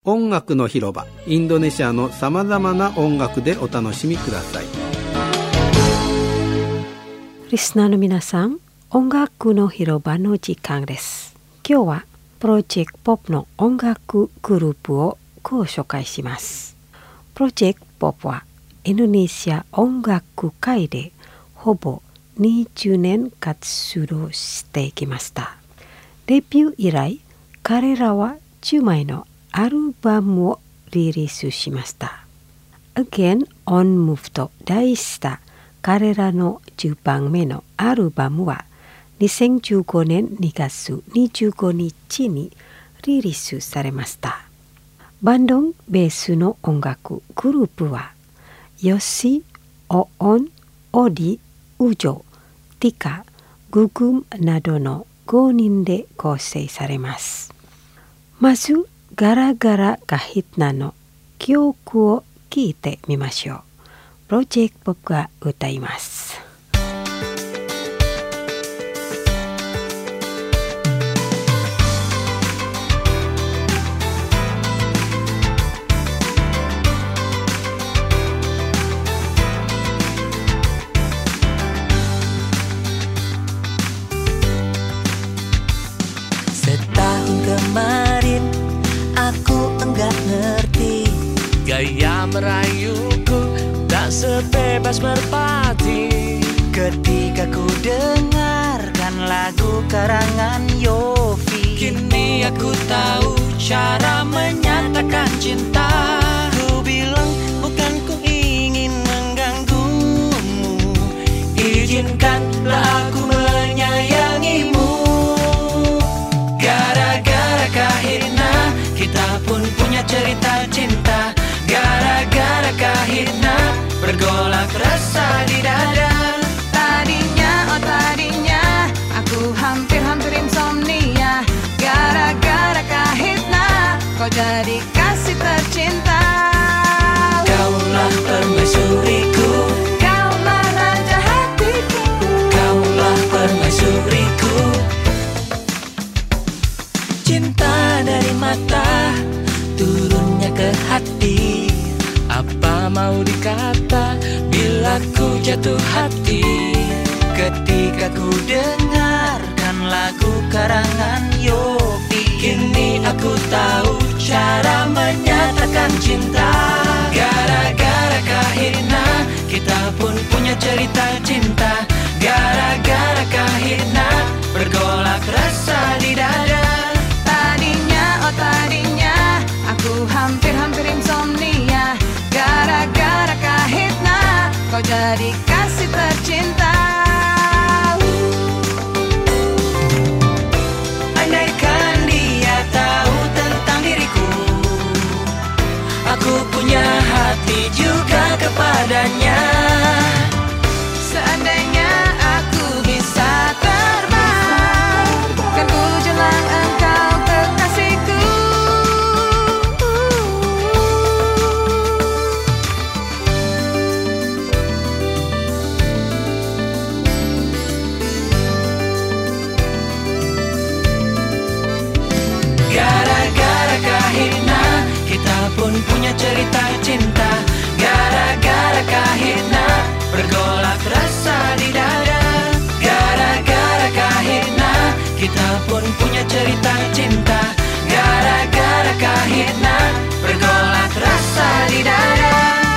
音楽の広場、インドネシアのさまざまな音楽でお楽しみください。 リスナーの皆さん、音楽の広場の時間です。今日はプロジェクトポップの音楽グループをご紹介します。プロジェクトポップはインドネシア音楽界でほぼ20年活動してきました。デビュー以来、彼らは10枚のアルバムをリリースしました。Again on Move と題した彼らの10番目のアルバムは2015年2月25日にリリースされました。バンドンベースの音楽グループはヨシ、オオン、オディ、ウジョ、ティカ、ググムなどの5人で構成されます。まずガラガラガヒッナの曲を聴いてみましょう。プロジェクトポップが歌います。 Kemarin aku enggak ngerti gaya merayuku tak sebebas merpati. Ketika ku dengarkan lagu karangan Yofi, kini aku tahu cara menyatakan cinta. Ku bilang bukan ku ingin mengganggumu, izinkanlah aku menyayangimu. Kahirna kita pun punya cerita cinta. Gara-gara kahirna bergolak rasa di dada. Tadinya aku hampir insomnia. Gara-gara kahirna kau jadi kasih tercinta. Kaulah permaisuriku, kaulah raja hatiku, kaulah permaisuriku. Cinta dari mata turunnya ke hati. Apa mau dikata bila ku jatuh hati? Ketika ku dengarkan lagu karangan Yofi, kini aku tahu cara menyatakan cinta. Gara-gara kahirna kita pun punya cerita cinta. Gara-gara kahirna bergolak rasa di dada. Tadinya aku hampir insomnia. Gara-gara kahitna kau jadi kasih tercinta. Andaikan dia tahu tentang diriku, aku punya hati juga kepadanya. Seandainya aku bisa terbang, kan ku jelang engkau kekasihku. Gara-gara kahirna kita pun punya cerita cinta. Gara-gara kahirna bergolak rasa di dada. Gara-gara kahirna kita pun punya cerita cinta. Gara-gara kahirna bergolak rasa di dada.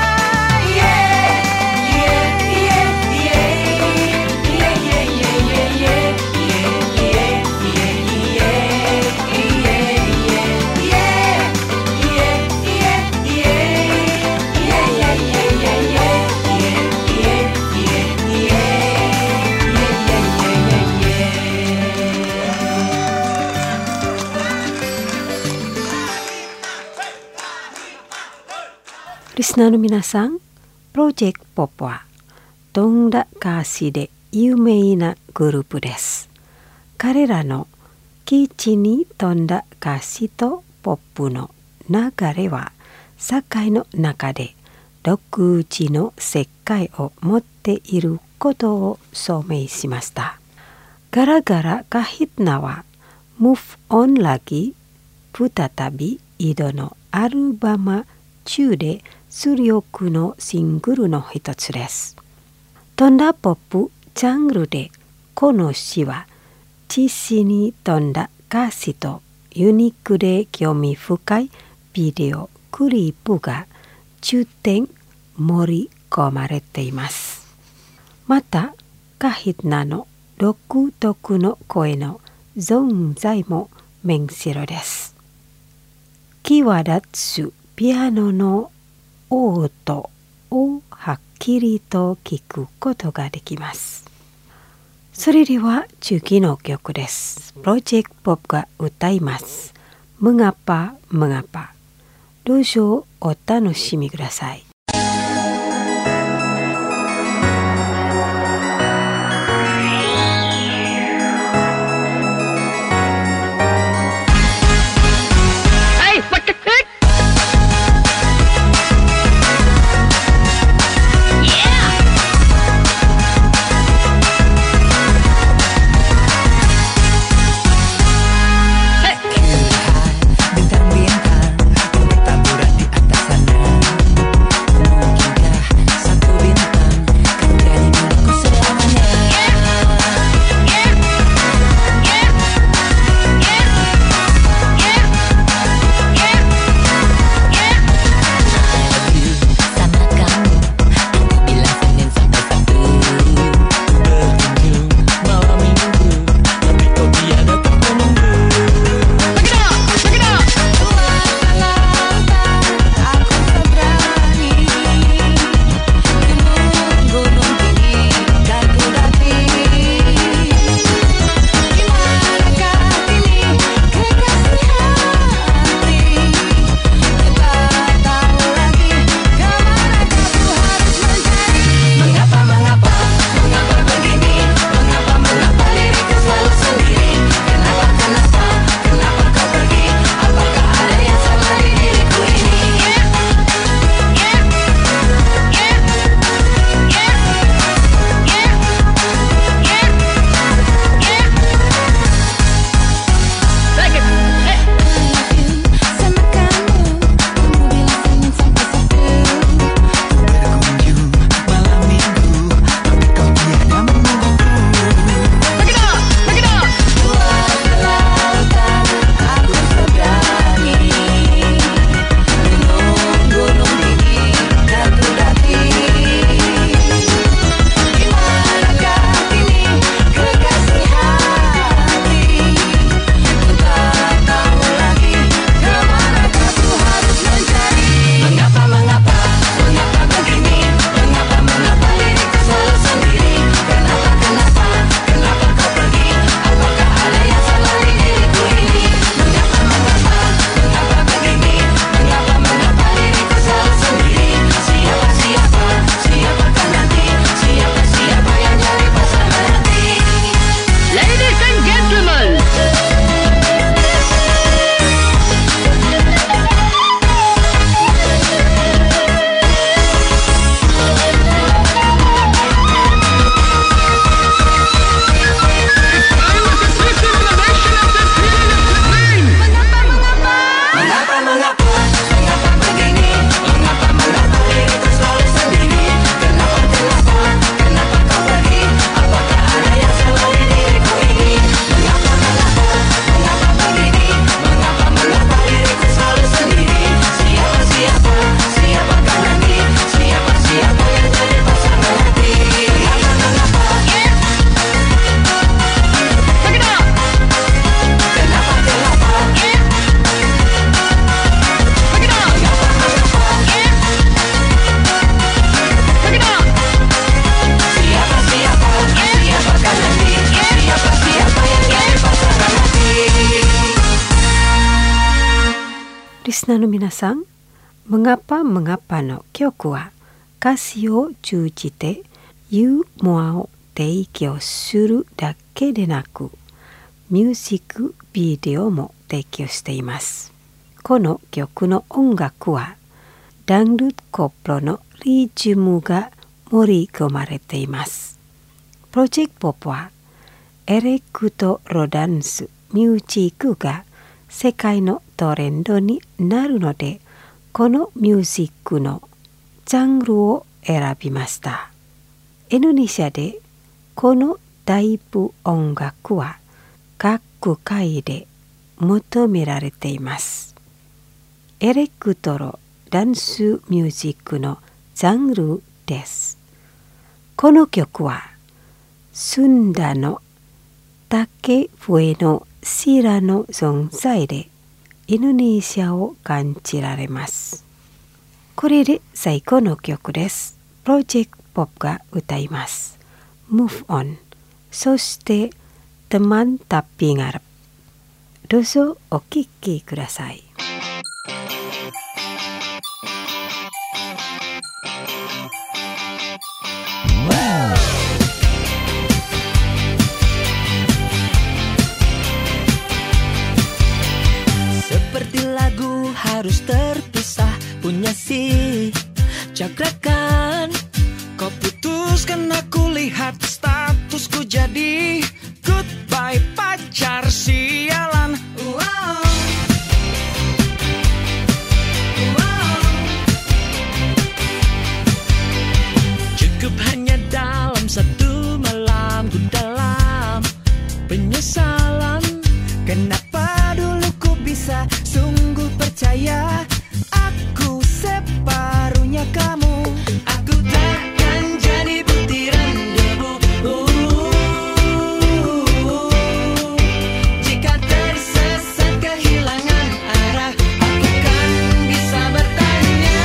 Listenerの皆さん、プロジェクトポップは飛んだ歌詞で有名なグループです。彼らの基地に飛んだ歌詞とポップの流れは社会の中で独自の世界を持っていることを証明しました。Gara-gara kahitna wa move on lagi, Futatabi Idono アルバム中で主力のシングルの一つです。飛んだポップジャンルでこの詩は知識に富んだ歌詞とユニークで興味深いビデオクリップが10点盛り込まれています。またカヒナの独特の声の存在も面白いです。際立つピアノの音をはっきりと聞くことができます。それでは次の曲です。プロジェクトポップが歌います。Mengapa Mengapa。どうぞお楽しみください。リスナーの皆さん、Mengapa Mengapaの曲は歌詞を通じてユーモアを提供するだけでなく、ミュージックビデオも提供しています。この曲の音楽はダンルコプロのリズムが盛り込まれています。プロジェクトポップはエレクトロダンスミュージックが世界のトレンドになるので、このミュージックのジャンルを選びました。インドネシアでこのタイプ音楽は各界で求められています。エレクトロダンスミュージックのジャンルです。この曲はスンダの竹笛のシラの存在でインドネシアを感じられます。これで最後の曲です。プロジェクトポップが歌います。Move On、そしてteman tapi ngarep。どうぞお聴きください。 Seperti lagu harus terpisah, punya si cakrakan. Kau putuskan, aku lihat statusku jadi goodbye pacar sialan. Wow. Wow. Cukup hanya dalam satu malam, ku dalam penyesalan. Kenapa dulu ku bisa sungguh percaya aku separuhnya kamu. Aku takkan jadi butiran debu jika tersesat kehilangan arah. Aku kan bisa bertanya,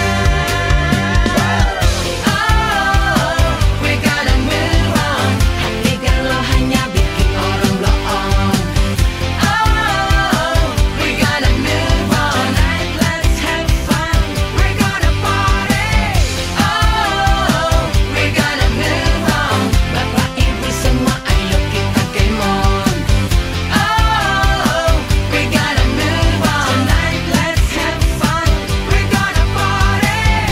oh, we gotta move on. Hati kalau hanya bikin orang blow on. Oh, we gotta move on. Tonight let's have fun. We're gonna party. Oh, we gotta move on. Bapak ibu semua ayo kita game on. Oh, we gotta move on. Tonight let's have fun. We're gonna party.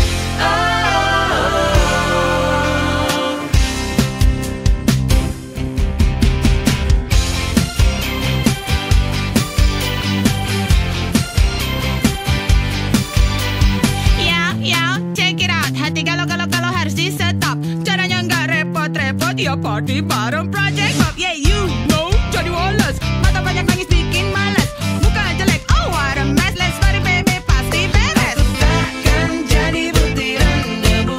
Ya, check it out. Hati kalau harus di stop. Caranya nggak repot-repot, ya party bareng Project Pop. Yeah, you know, jadi woles. Mata banyak nangis bikin males. Muka jelek, oh what a mess. Let's party baby, pasti beres. Aku takkan jadi butiran debu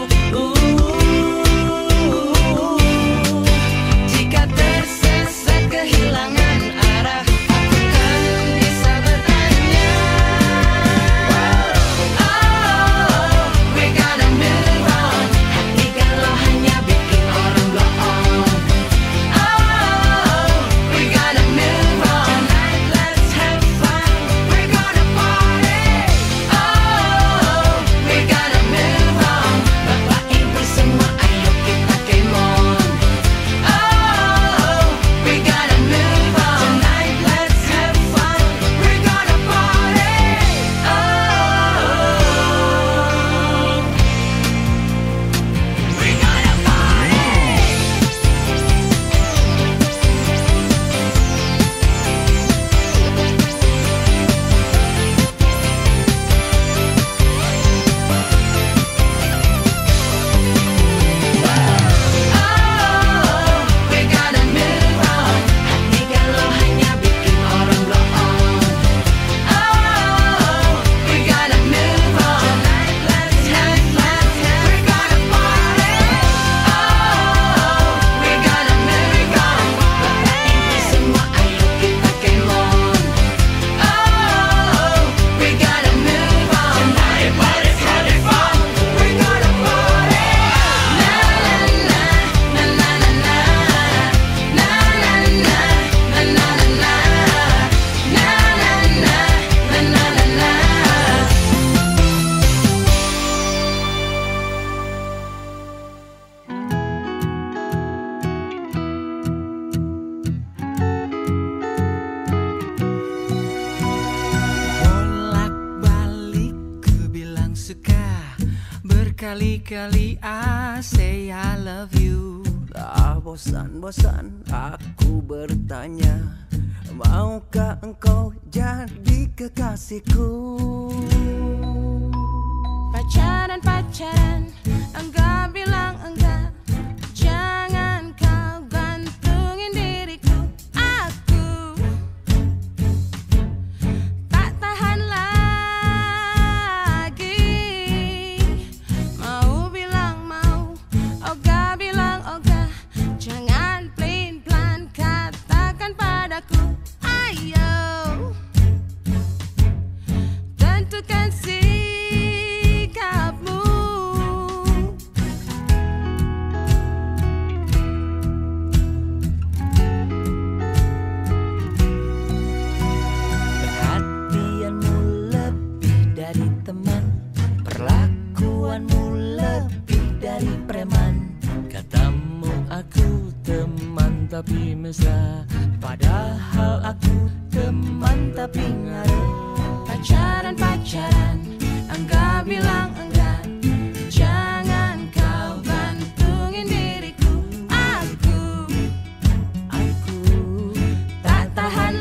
jika tersesat kehilangan arah. Aku kan bisa bertanya, oh, we gotta move on. Hati kalau hanya bikin orang blow on. Oh, we gotta move on. Tonight let's have fun. We're gonna party. Oh, we gotta move on. Bapak ibu semua ayo kita game on. Oh, we gotta move on. Tonight let's have fun. We're gonna party. Oh, we gonna party. Oh, we gotta move on. Hati kalau hanya bikin orang blow on. Oh, we gotta move on. Tonight let's have fun. We're gonna party. Oh, we gotta move on. Bapak ibu semua ayo kita game on. Oh, we gotta move on. Tonight let's have fun. We're gonna party. Na na na na na na na na na na na na na na na na. Bolak-balik ku bilang suka, berkali-kali I say I love you. Tak bosan-bosan aku bertanya, Maukah engkau jadi kekasihku? Pacaran, enggak bilang enggak. Jangan kau gantungin diriku. Aku tak tahan lagi. Mau bilang mau, ogah bilang ogah. Jangan pelin-pelan katakan padaku. Ayo, tentukan sikapmu. Perhatianmu lebih dari teman, perlakuanmu lebih dari preman. Katamu aku teman tapi mesra, padahal aku teman tapi ngaruh. Pacaran, enggak bilang enggak. Jangan kau gantungin diriku. Aku tak tahan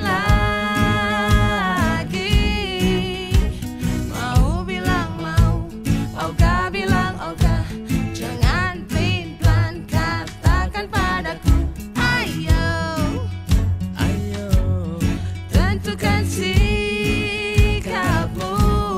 lagi. Mau bilang mau, ogah bilang ogah. Jangan pelin-pelan katakan padaku. Ayo, tentukan sikapmu.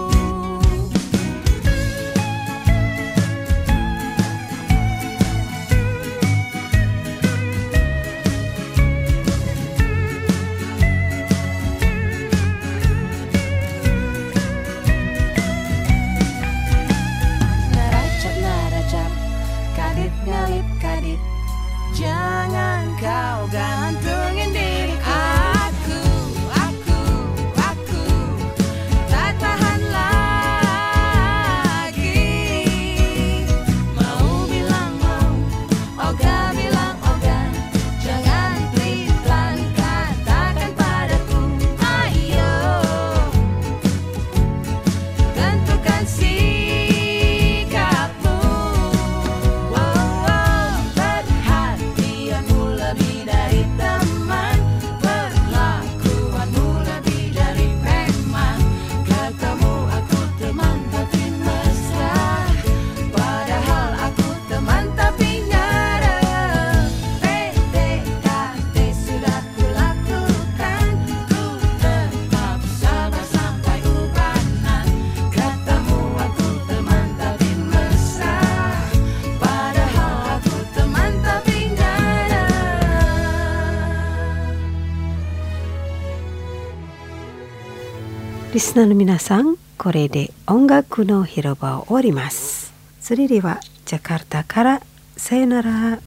Naracap, kadit ngalip kadit. Jangan kau gantungin diriku. Aku tak tahan lagi. Mau bilang mau, ogah bilang ogah. Jangan pelin-pelan katakan padaku. Ayo, tentukan sikapmu. Perhatianmu lebih dari teman, perlakuanmu lebih dari preman. Katamu aku teman tapi mesra, padahal aku teman tapi ngarep. PDKT sudah kulakukan, ku tetap sabar sampai ubanan. Katamu aku teman tapi mesra, padahal aku teman tapi ngarep. リスナーの皆さん、これで音楽の広場を終わります。それではジャカルタからさよなら。